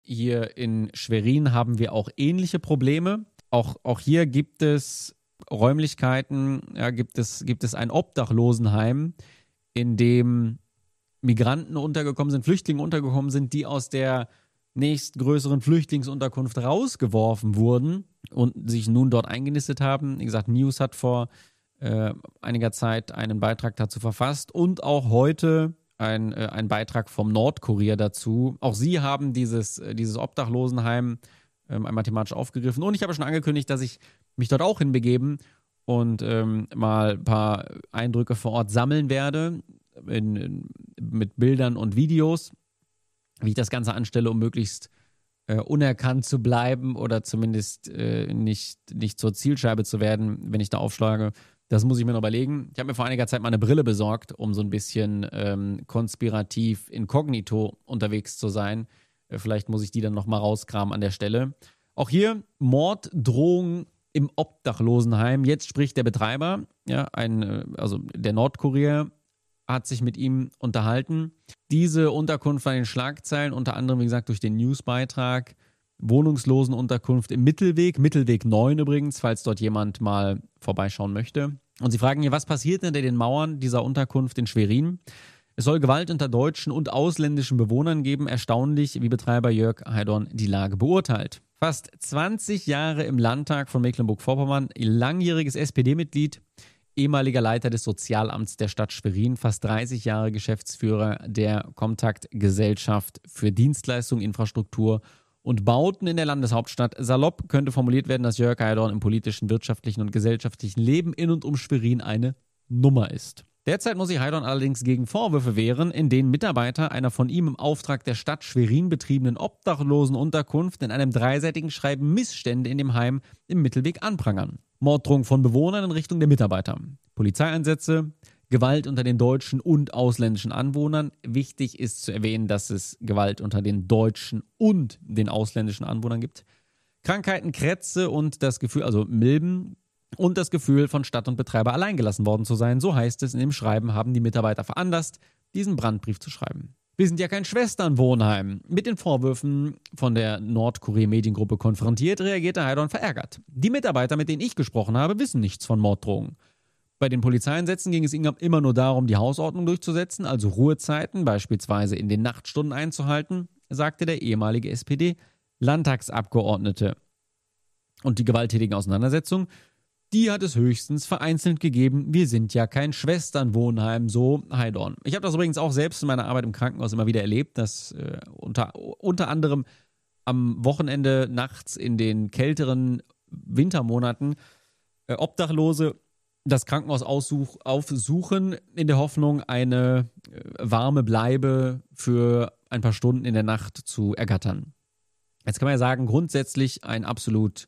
hier in Schwerin haben wir auch ähnliche Probleme. Auch hier gibt es Räumlichkeiten, gibt es ein Obdachlosenheim, in dem Migranten untergekommen sind, Flüchtlinge untergekommen sind, die aus der nächstgrößeren Flüchtlingsunterkunft rausgeworfen wurden und sich nun dort eingenistet haben. Wie gesagt, News hat vor einiger Zeit einen Beitrag dazu verfasst und auch heute ein Beitrag vom Nordkurier dazu. Auch sie haben dieses Obdachlosenheim einmal thematisch aufgegriffen. Und ich habe schon angekündigt, dass ich mich dort auch hinbegeben und mal ein paar Eindrücke vor Ort sammeln werde mit Bildern und Videos, wie ich das Ganze anstelle, um möglichst unerkannt zu bleiben oder zumindest nicht zur Zielscheibe zu werden, wenn ich da aufschlage. Das muss ich mir noch überlegen. Ich habe mir vor einiger Zeit mal eine Brille besorgt, um so ein bisschen konspirativ inkognito unterwegs zu sein. Vielleicht muss ich die dann nochmal rauskramen an der Stelle. Auch hier Morddrohungen im Obdachlosenheim. Jetzt spricht der Betreiber, also der Nordkurier, hat sich mit ihm unterhalten. Diese Unterkunft war in den Schlagzeilen, unter anderem, wie gesagt, durch den Newsbeitrag. Wohnungslosenunterkunft im Mittelweg 9 übrigens, falls dort jemand mal vorbeischauen möchte. Und sie fragen hier, was passiert hinter den Mauern dieser Unterkunft in Schwerin? Es soll Gewalt unter deutschen und ausländischen Bewohnern geben. Erstaunlich, wie Betreiber Jörg Heidorn die Lage beurteilt. Fast 20 Jahre im Landtag von Mecklenburg-Vorpommern, langjähriges SPD-Mitglied, ehemaliger Leiter des Sozialamts der Stadt Schwerin, fast 30 Jahre Geschäftsführer der Contact-Gesellschaft für Dienstleistungen, Infrastruktur und Bauten in der Landeshauptstadt. Salopp könnte formuliert werden, dass Jörg Heidorn im politischen, wirtschaftlichen und gesellschaftlichen Leben in und um Schwerin eine Nummer ist. Derzeit muss sich Heidorn allerdings gegen Vorwürfe wehren, in denen Mitarbeiter einer von ihm im Auftrag der Stadt Schwerin betriebenen Obdachlosenunterkunft in einem dreiseitigen Schreiben Missstände in dem Heim im Mittelweg anprangern. Morddrohungen von Bewohnern in Richtung der Mitarbeiter, Polizeieinsätze, Gewalt unter den deutschen und ausländischen Anwohnern. Wichtig ist zu erwähnen, dass es Gewalt unter den deutschen und den ausländischen Anwohnern gibt. Krankheiten, Krätze und das Gefühl, also Milben und das Gefühl, von Stadt und Betreiber alleingelassen worden zu sein. So heißt es in dem Schreiben, haben die Mitarbeiter veranlasst, diesen Brandbrief zu schreiben. Wir sind ja kein Schwesternwohnheim. Mit den Vorwürfen von der Nordkurier Mediengruppe konfrontiert, reagierte Heidorn verärgert. Die Mitarbeiter, mit denen ich gesprochen habe, wissen nichts von Morddrohungen. Bei den Polizeieinsätzen ging es immer nur darum, die Hausordnung durchzusetzen, also Ruhezeiten, beispielsweise in den Nachtstunden einzuhalten, sagte der ehemalige SPD-Landtagsabgeordnete. Und die gewalttätigen Auseinandersetzungen, die hat es höchstens vereinzelt gegeben. Wir sind ja kein Schwesternwohnheim, so Heidorn. Ich habe das übrigens auch selbst in meiner Arbeit im Krankenhaus immer wieder erlebt, dass unter anderem am Wochenende nachts in den kälteren Wintermonaten Obdachlose das Krankenhaus aufsuchen, in der Hoffnung, eine warme Bleibe für ein paar Stunden in der Nacht zu ergattern. Jetzt kann man ja sagen, grundsätzlich ein absolut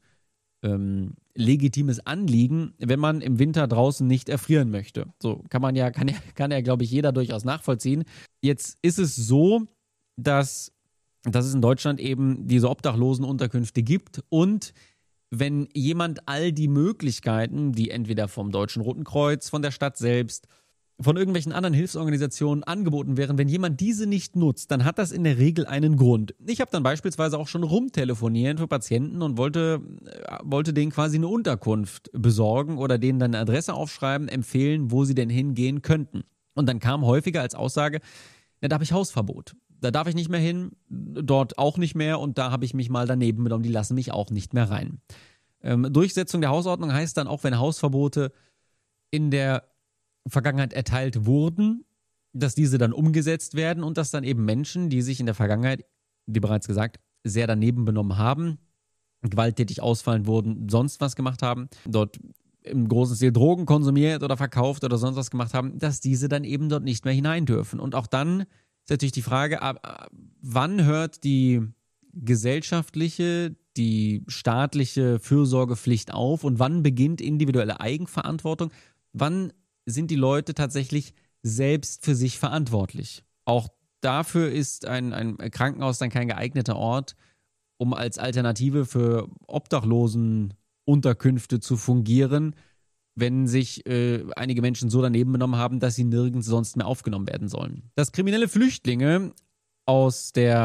legitimes Anliegen, wenn man im Winter draußen nicht erfrieren möchte. So kann ja, glaube ich, jeder durchaus nachvollziehen. Jetzt ist es so, dass es in Deutschland eben diese Obdachlosenunterkünfte gibt und wenn jemand all die Möglichkeiten, die entweder vom Deutschen Roten Kreuz, von der Stadt selbst, von irgendwelchen anderen Hilfsorganisationen angeboten wären, wenn jemand diese nicht nutzt, dann hat das in der Regel einen Grund. Ich habe dann beispielsweise auch schon rumtelefoniert für Patienten und wollte denen quasi eine Unterkunft besorgen oder denen dann eine Adresse aufschreiben, empfehlen, wo sie denn hingehen könnten. Und dann kam häufiger als Aussage, da habe ich Hausverbot. Da darf ich nicht mehr hin, dort auch nicht mehr und da habe ich mich mal daneben benommen, die lassen mich auch nicht mehr rein. Durchsetzung der Hausordnung heißt dann auch, wenn Hausverbote in der Vergangenheit erteilt wurden, dass diese dann umgesetzt werden und dass dann eben Menschen, die sich in der Vergangenheit, wie bereits gesagt, sehr daneben benommen haben, gewalttätig ausfallen wurden, sonst was gemacht haben, dort im großen Stil Drogen konsumiert oder verkauft oder sonst was gemacht haben, dass diese dann eben dort nicht mehr hinein dürfen. Und auch dann ist natürlich die Frage, wann hört die gesellschaftliche, die staatliche Fürsorgepflicht auf und wann beginnt individuelle Eigenverantwortung? Wann sind die Leute tatsächlich selbst für sich verantwortlich? Auch dafür ist ein Krankenhaus dann kein geeigneter Ort, um als Alternative für Obdachlosenunterkünfte zu fungieren, wenn sich einige Menschen so daneben benommen haben, dass sie nirgends sonst mehr aufgenommen werden sollen. Dass kriminelle Flüchtlinge aus der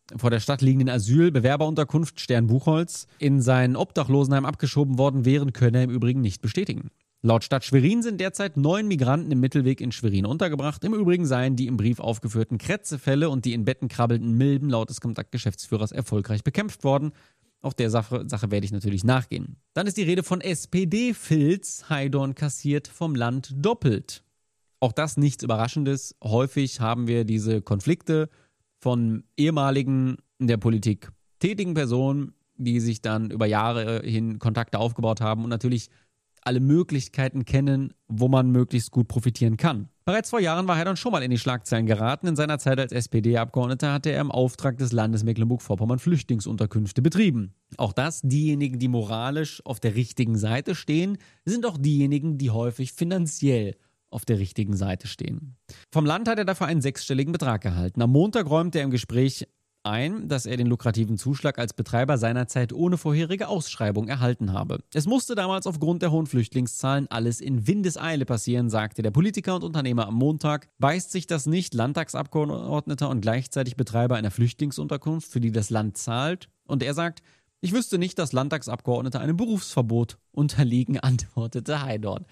vor der Stadt liegenden Asylbewerberunterkunft Stern-Buchholz in sein Obdachlosenheim abgeschoben worden wären, könne er im Übrigen nicht bestätigen. Laut Stadt Schwerin sind derzeit 9 Migranten im Mittelweg in Schwerin untergebracht. Im Übrigen seien die im Brief aufgeführten Krätzefälle und die in Betten krabbelnden Milben laut des Kontaktgeschäftsführers erfolgreich bekämpft worden. Auch der Sache werde ich natürlich nachgehen. Dann ist die Rede von SPD-Filz. Heidorn kassiert vom Land doppelt. Auch das nichts Überraschendes. Häufig haben wir diese Konflikte von ehemaligen in der Politik tätigen Personen, die sich dann über Jahre hin Kontakte aufgebaut haben und natürlich alle Möglichkeiten kennen, wo man möglichst gut profitieren kann. Bereits vor Jahren war Heidorn schon mal in die Schlagzeilen geraten. In seiner Zeit als SPD-Abgeordneter hatte er im Auftrag des Landes Mecklenburg-Vorpommern Flüchtlingsunterkünfte betrieben. Auch das, diejenigen, die moralisch auf der richtigen Seite stehen, sind auch diejenigen, die häufig finanziell auf der richtigen Seite stehen. Vom Land hat er dafür einen 6-stelligen Betrag erhalten. Am Montag räumte er im Gespräch ein, dass er den lukrativen Zuschlag als Betreiber seinerzeit ohne vorherige Ausschreibung erhalten habe. Es musste damals aufgrund der hohen Flüchtlingszahlen alles in Windeseile passieren, sagte der Politiker und Unternehmer am Montag. Beißt sich das nicht, Landtagsabgeordneter und gleichzeitig Betreiber einer Flüchtlingsunterkunft, für die das Land zahlt? Und er sagt, ich wüsste nicht, dass Landtagsabgeordnete einem Berufsverbot unterliegen, antwortete Heidorn.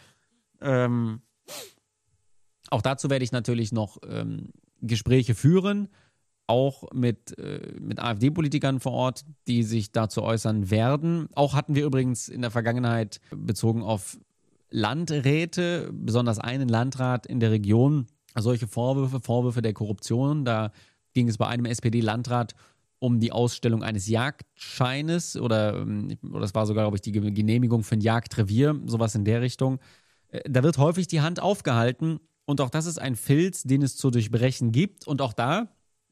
Auch dazu werde ich natürlich noch Gespräche führen, auch mit AfD-Politikern vor Ort, die sich dazu äußern werden. Auch hatten wir übrigens in der Vergangenheit bezogen auf Landräte, besonders einen Landrat in der Region, solche Vorwürfe der Korruption. Da ging es bei einem SPD-Landrat um die Ausstellung eines Jagdscheines oder das war sogar, glaube ich, die Genehmigung für ein Jagdrevier, sowas in der Richtung. Da wird häufig die Hand aufgehalten und auch das ist ein Filz, den es zu durchbrechen gibt. Und auch da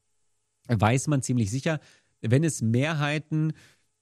weiß man ziemlich sicher, wenn es Mehrheiten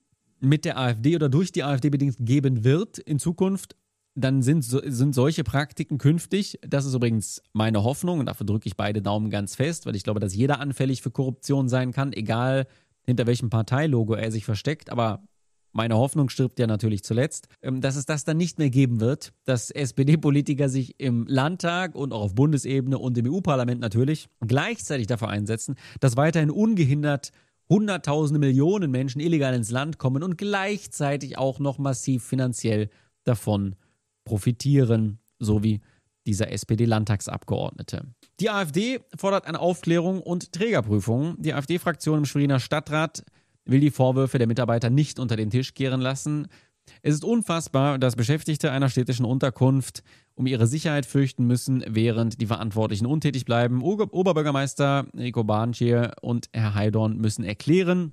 mit der AfD oder durch die AfD bedingt geben wird in Zukunft, dann sind solche Praktiken künftig, das ist übrigens meine Hoffnung und dafür drücke ich beide Daumen ganz fest, weil ich glaube, dass jeder anfällig für Korruption sein kann, egal hinter welchem Parteilogo er sich versteckt, aber meine Hoffnung stirbt ja natürlich zuletzt, dass es das dann nicht mehr geben wird, dass SPD-Politiker sich im Landtag und auch auf Bundesebene und im EU-Parlament natürlich gleichzeitig dafür einsetzen, dass weiterhin ungehindert Hunderttausende Millionen Menschen illegal ins Land kommen und gleichzeitig auch noch massiv finanziell davon profitieren, so wie dieser SPD-Landtagsabgeordnete. Die AfD fordert eine Aufklärung und Trägerprüfung. Die AfD-Fraktion im Schweriner Stadtrat will die Vorwürfe der Mitarbeiter nicht unter den Tisch kehren lassen. Es ist unfassbar, dass Beschäftigte einer städtischen Unterkunft um ihre Sicherheit fürchten müssen, während die Verantwortlichen untätig bleiben. Oberbürgermeister Rico Barnchier und Herr Heidorn müssen erklären,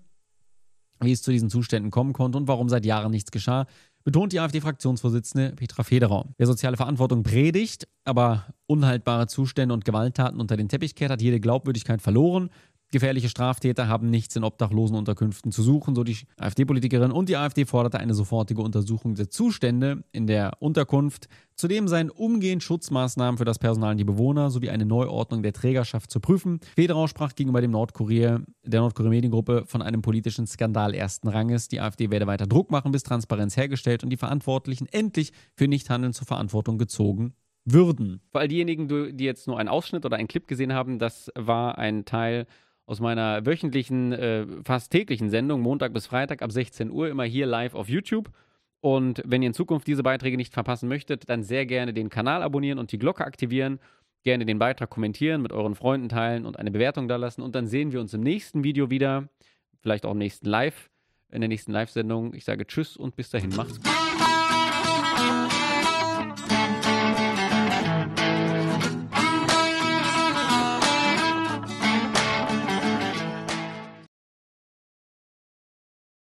wie es zu diesen Zuständen kommen konnte und warum seit Jahren nichts geschah, betont die AfD-Fraktionsvorsitzende Petra Federer. Wer soziale Verantwortung predigt, aber unhaltbare Zustände und Gewalttaten unter den Teppich kehrt, hat jede Glaubwürdigkeit verloren. Gefährliche Straftäter haben nichts in Obdachlosenunterkünften zu suchen, so die AfD-Politikerin. Und die AfD forderte eine sofortige Untersuchung der Zustände in der Unterkunft. Zudem seien umgehend Schutzmaßnahmen für das Personal und die Bewohner sowie eine Neuordnung der Trägerschaft zu prüfen. Federer sprach gegenüber der Nordkorea Mediengruppe von einem politischen Skandal ersten Ranges. Die AfD werde weiter Druck machen, bis Transparenz hergestellt und die Verantwortlichen endlich für Nichthandeln zur Verantwortung gezogen würden. Für all diejenigen, die jetzt nur einen Ausschnitt oder einen Clip gesehen haben, das war ein Teil aus meiner wöchentlichen, fast täglichen Sendung, Montag bis Freitag ab 16 Uhr, immer hier live auf YouTube. Und wenn ihr in Zukunft diese Beiträge nicht verpassen möchtet, dann sehr gerne den Kanal abonnieren und die Glocke aktivieren. Gerne den Beitrag kommentieren, mit euren Freunden teilen und eine Bewertung da lassen. Und dann sehen wir uns im nächsten Video wieder, vielleicht auch im nächsten in der nächsten Live-Sendung. Ich sage Tschüss und bis dahin, macht's gut.